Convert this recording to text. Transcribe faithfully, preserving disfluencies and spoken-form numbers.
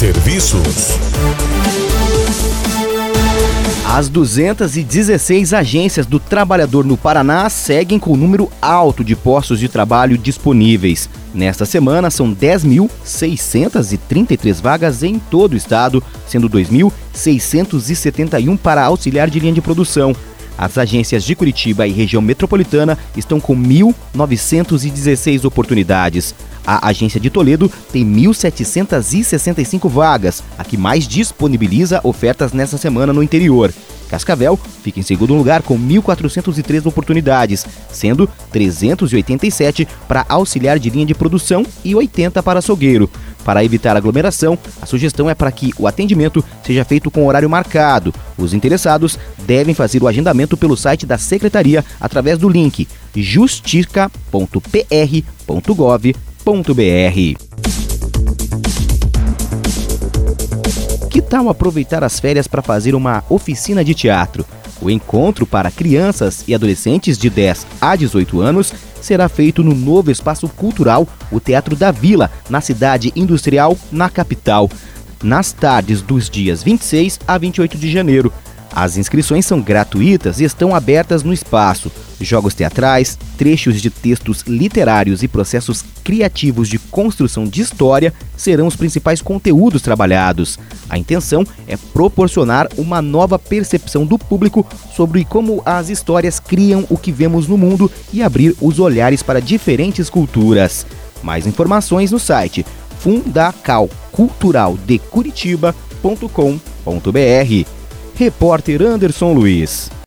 Serviços. As duzentas e dezesseis agências do trabalhador no Paraná seguem com o número alto de postos de trabalho disponíveis. Nesta semana, são dez mil seiscentas e trinta e três vagas em todo o estado, sendo dois mil seiscentos e setenta e um para auxiliar de linha de produção. As agências de Curitiba e região metropolitana estão com mil novecentas e dezesseis oportunidades. A agência de Toledo tem mil setecentas e sessenta e cinco vagas, a que mais disponibiliza ofertas nessa semana no interior. Cascavel fica em segundo lugar com mil quatrocentas e três oportunidades, sendo trezentas e oitenta e sete para auxiliar de linha de produção e oitenta para açougueiro. Para evitar aglomeração, a sugestão é para que o atendimento seja feito com horário marcado. Os interessados devem fazer o agendamento pelo site da Secretaria através do link justica ponto p r ponto gov ponto b r. Que tal aproveitar as férias para fazer uma oficina de teatro? O encontro para crianças e adolescentes de dez a dezoito anos será feito no novo espaço cultural, o Teatro da Vila, na cidade industrial, na capital, nas tardes dos dias vinte e seis a vinte e oito de janeiro. As inscrições são gratuitas e estão abertas no espaço. Jogos teatrais, trechos de textos literários e processos criativos de construção de história serão os principais conteúdos trabalhados. A intenção é proporcionar uma nova percepção do público sobre como as histórias criam o que vemos no mundo e abrir os olhares para diferentes culturas. Mais informações no site fundacal cultural de curitiba ponto com ponto b r. Repórter Anderson Luiz.